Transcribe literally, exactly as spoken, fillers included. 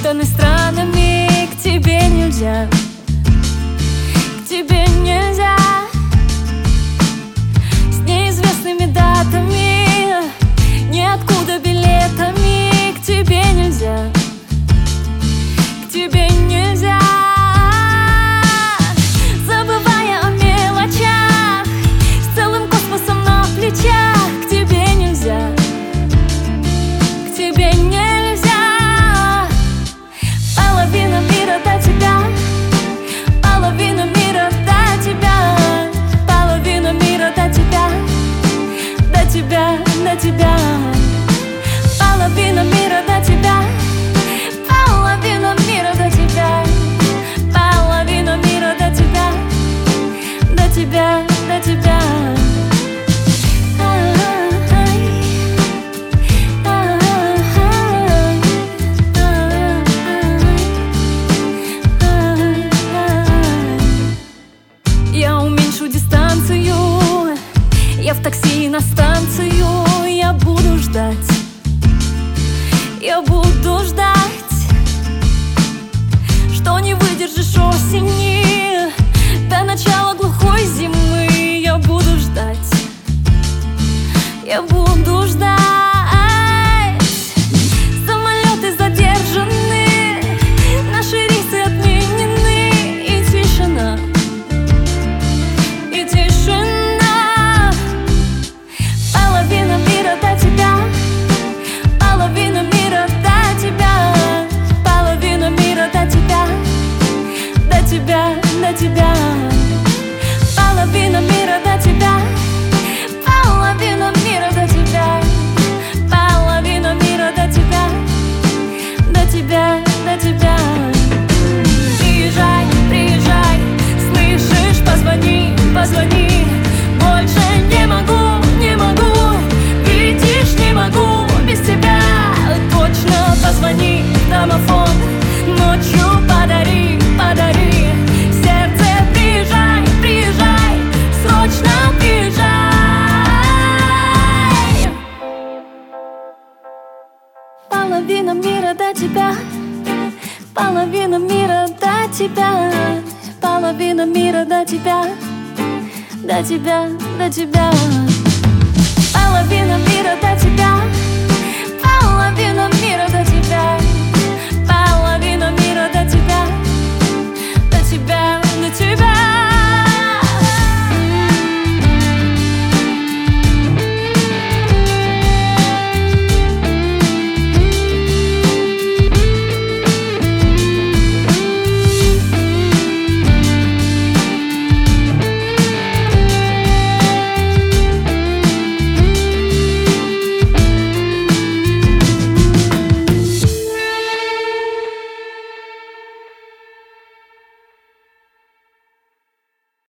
разгаданы странами. К тебе нельзя, к тебе нельзя. С неизвестными датами, ниоткуда билетами. К тебе нельзя, к тебе нельзя. Забывая о мелочах, с целым космосом на плечах. К тебе нельзя, к тебе нельзя. Половина мира до тебя, половина мира до тебя, половина мира до тебя, до тебя, до тебя. Половина мира до тебя, половина мира до тебя, половина мира до тебя, до тебя, до тебя. Я уменьшу дистанцию, я в такси на станцию. Я буду ждать, я буду ждать, что не выдержишь осени до начала глухой зимы. Я буду ждать, я буду ждать. Самолеты задержаны, наши рейсы отменены. И тишина, и тишина. Половина мира до тебя, половина мира до тебя, половина мира до тебя, до тебя, до тебя. Половина мира до тебя, половина мира до тебя, половина мира до тебя, до тебя, до тебя. Приезжай, приезжай, слышишь, позвони, позвони. Больше не могу, не могу, видишь, не могу без тебя. Точно позвони в домофон, ночью подари, подари. Сердце, приезжай, приезжай, срочно приезжай. Половина мира до тебя, половина мира до тебя, половина мира до тебя, до тебя, до тебя.